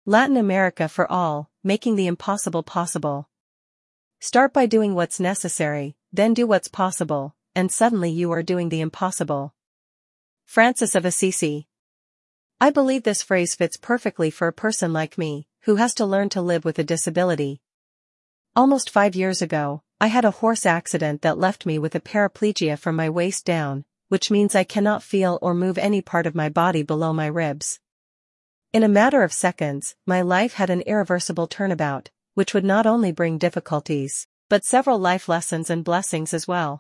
Latin America for all, making the impossible possible. Start by doing what's necessary, then do what's possible, and suddenly you are doing the impossible. Francis of Assisi. I believe this phrase fits perfectly for a person like me, who has to learn to live with a disability. Almost 5 years ago, I had a horse accident that left me with a paraplegia from my waist down, which means I cannot feel or move any part of my body below my ribs. In a matter of seconds, my life had an irreversible turnabout, which would not only bring difficulties, but several life lessons and blessings as well.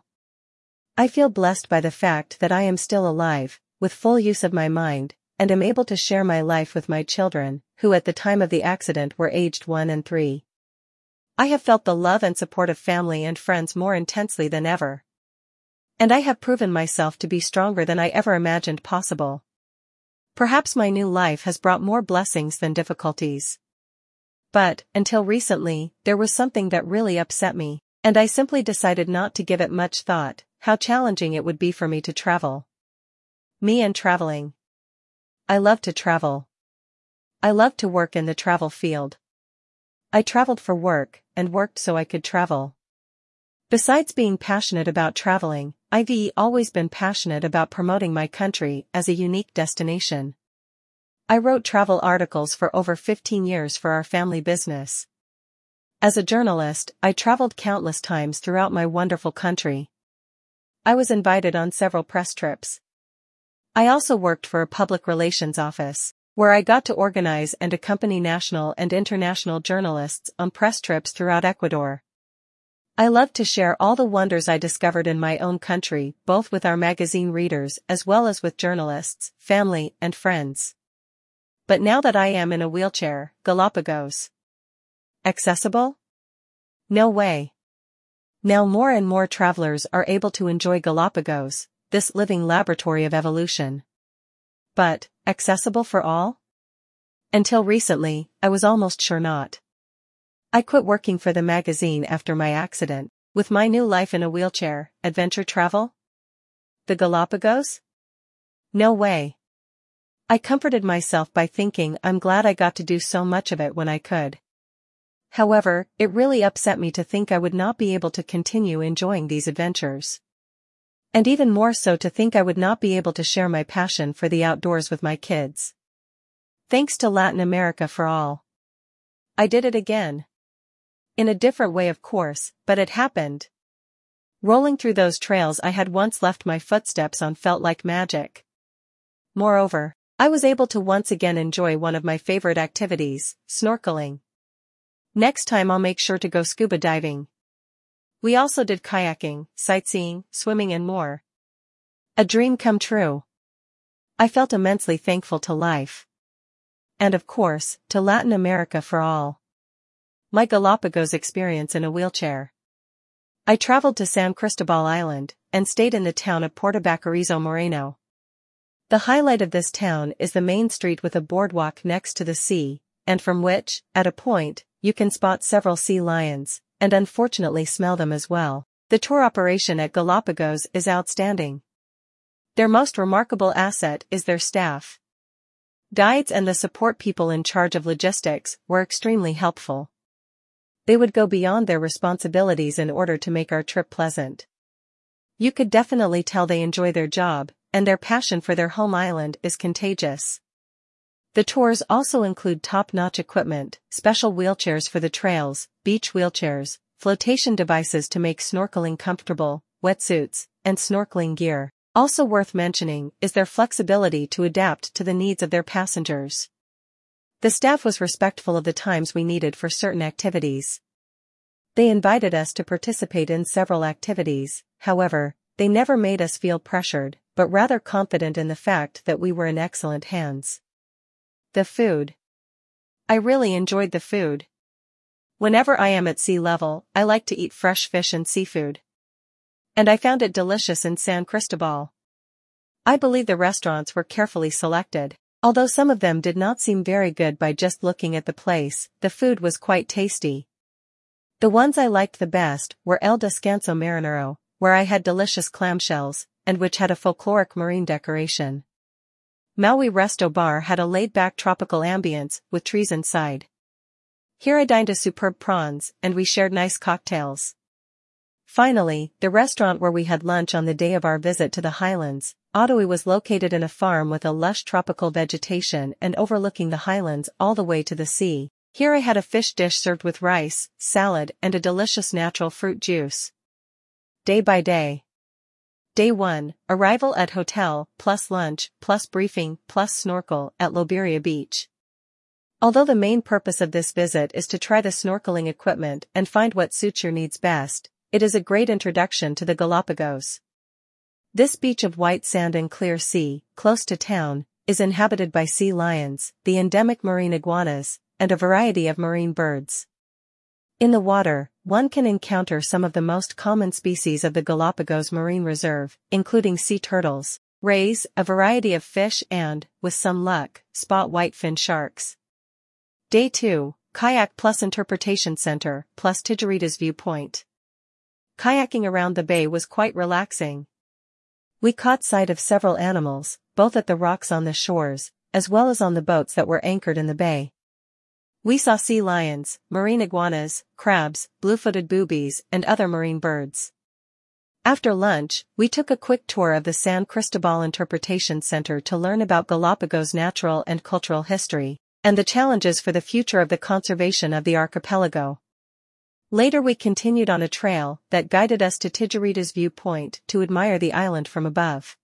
I feel blessed by the fact that I am still alive, with full use of my mind, and am able to share my life with my children, who at the time of the accident were aged 1 and 3. I have felt the love and support of family and friends more intensely than ever. And I have proven myself to be stronger than I ever imagined possible. Perhaps my new life has brought more blessings than difficulties. But, until recently, there was something that really upset me, and I simply decided not to give it much thought, how challenging it would be for me to travel. Me and traveling. I love to travel. I love to work in the travel field. I traveled for work, and worked so I could travel. Besides being passionate about traveling, I've always been passionate about promoting my country as a unique destination. I wrote travel articles for over 15 years for our family business. As a journalist, I traveled countless times throughout my wonderful country. I was invited on several press trips. I also worked for a public relations office, where I got to organize and accompany national and international journalists on press trips throughout Ecuador. I love to share all the wonders I discovered in my own country, both with our magazine readers as well as with journalists, family, and friends. But now that I am in a wheelchair, Galapagos. Accessible? No way. Now more and more travelers are able to enjoy Galapagos, this living laboratory of evolution. But, accessible for all? Until recently, I was almost sure not. I quit working for the magazine after my accident. With my new life in a wheelchair, adventure travel? The Galapagos? No way. I comforted myself by thinking I'm glad I got to do so much of it when I could. However, it really upset me to think I would not be able to continue enjoying these adventures. And even more so to think I would not be able to share my passion for the outdoors with my kids. Thanks to Latin America for all. I did it again. In a different way of course, but it happened. Rolling through those trails I had once left my footsteps on felt like magic. Moreover, I was able to once again enjoy one of my favorite activities, snorkeling. Next time I'll make sure to go scuba diving. We also did kayaking, sightseeing, swimming and more. A dream come true. I felt immensely thankful to life. And of course, to Latin America for all. My Galapagos experience in a wheelchair. I traveled to San Cristobal Island, and stayed in the town of Puerto Baquerizo Moreno. The highlight of this town is the main street with a boardwalk next to the sea, and from which, at a point, you can spot several sea lions, and unfortunately smell them as well. The tour operation at Galapagos is outstanding. Their most remarkable asset is their staff. Guides and the support people in charge of logistics were extremely helpful. They would go beyond their responsibilities in order to make our trip pleasant. You could definitely tell they enjoy their job, and their passion for their home island is contagious. The tours also include top-notch equipment, special wheelchairs for the trails, beach wheelchairs, flotation devices to make snorkeling comfortable, wetsuits, and snorkeling gear. Also worth mentioning is their flexibility to adapt to the needs of their passengers. The staff was respectful of the times we needed for certain activities. They invited us to participate in several activities, however, they never made us feel pressured, but rather confident in the fact that we were in excellent hands. The food. I really enjoyed the food. Whenever I am at sea level, I like to eat fresh fish and seafood. And I found it delicious in San Cristobal. I believe the restaurants were carefully selected. Although some of them did not seem very good by just looking at the place, the food was quite tasty. The ones I liked the best were El Descanso Marinero, where I had delicious clamshells, and which had a folkloric marine decoration. Maui Resto Bar had a laid-back tropical ambience with trees inside. Here I dined a superb prawns, and we shared nice cocktails. Finally, the restaurant where we had lunch on the day of our visit to the highlands, Autau'i, was located in a farm with a lush tropical vegetation and overlooking the highlands all the way to the sea. Here I had a fish dish served with rice, salad, and a delicious natural fruit juice. Day by day. Day 1, arrival at hotel, plus lunch, plus briefing, plus snorkel at Loberia Beach. Although the main purpose of this visit is to try the snorkeling equipment and find what suits your needs best, it is a great introduction to the Galapagos. This beach of white sand and clear sea, close to town, is inhabited by sea lions, the endemic marine iguanas, and a variety of marine birds. In the water, one can encounter some of the most common species of the Galapagos Marine Reserve, including sea turtles, rays, a variety of fish and, with some luck, spot whitefin sharks. Day 2, Kayak plus Interpretation Center, plus Tijeritas Viewpoint. Kayaking around the bay was quite relaxing. We caught sight of several animals, both at the rocks on the shores, as well as on the boats that were anchored in the bay. We saw sea lions, marine iguanas, crabs, blue-footed boobies, and other marine birds. After lunch, we took a quick tour of the San Cristobal Interpretation Center to learn about Galapagos' natural and cultural history, and the challenges for the future of the conservation of the archipelago. Later we continued on a trail that guided us to Tijeritas Viewpoint to admire the island from above.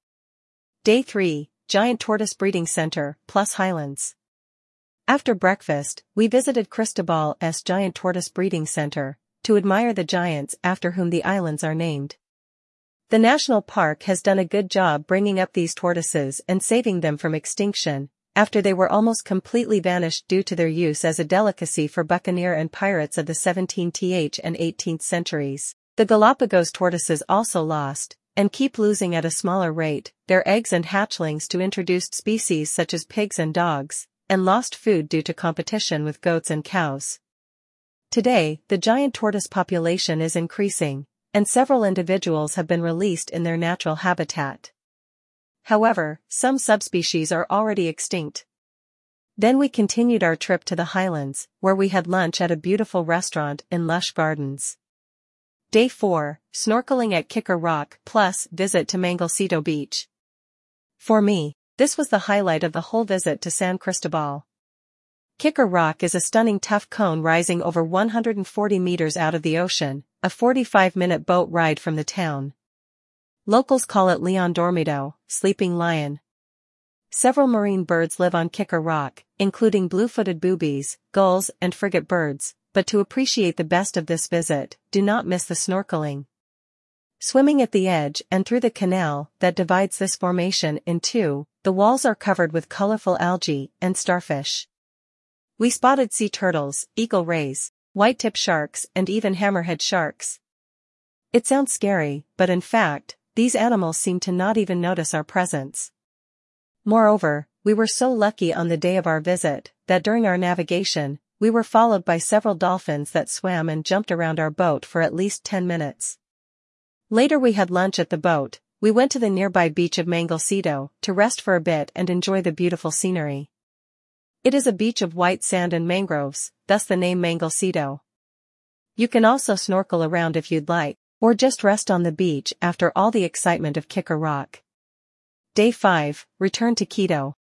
Day 3, Giant Tortoise Breeding Center, plus Highlands. After breakfast, we visited Cristobal's Giant Tortoise Breeding Center, to admire the giants after whom the islands are named. The national park has done a good job bringing up these tortoises and saving them from extinction, after they were almost completely vanished due to their use as a delicacy for buccaneer and pirates of the 17th and 18th centuries. The Galapagos tortoises also lost, and keep losing at a smaller rate, their eggs and hatchlings to introduced species such as pigs and dogs, and lost food due to competition with goats and cows. Today, the giant tortoise population is increasing, and several individuals have been released in their natural habitat. However, some subspecies are already extinct. Then we continued our trip to the highlands, where we had lunch at a beautiful restaurant in lush gardens. Day 4, snorkeling at Kicker Rock plus visit to Mangalcito Beach. For me, this was the highlight of the whole visit to San Cristobal. Kicker Rock is a stunning tough cone rising over 140 meters out of the ocean, a 45-minute boat ride from the town. Locals call it Leon Dormido, sleeping lion. Several marine birds live on Kicker Rock, including blue-footed boobies, gulls, and frigate birds, but to appreciate the best of this visit, do not miss the snorkeling. Swimming at the edge and through the canal that divides this formation in two, the walls are covered with colorful algae and starfish. We spotted sea turtles, eagle rays, white-tip sharks, and even hammerhead sharks. It sounds scary, but in fact, these animals seem to not even notice our presence. Moreover, we were so lucky on the day of our visit, that during our navigation, we were followed by several dolphins that swam and jumped around our boat for at least 10 minutes. Later we had lunch at the boat. We went to the nearby beach of Mangalcito to rest for a bit and enjoy the beautiful scenery. It is a beach of white sand and mangroves, thus the name Mangalcito. You can also snorkel around if you'd like, or just rest on the beach after all the excitement of Kicker Rock. Day 5, return to Quito.